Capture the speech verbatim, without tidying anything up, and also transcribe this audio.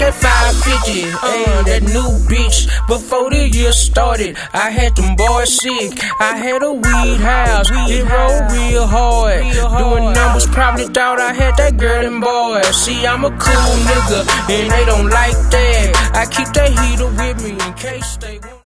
that five fifty, ayy, that new bitch. Before the year started, I had them boys sick. I had a weed house, it rolled real hard. Doing numbers, probably thought I had that girl and boy. See, I'm a cool nigga, and they don't like that. I keep that heater with me in case they want.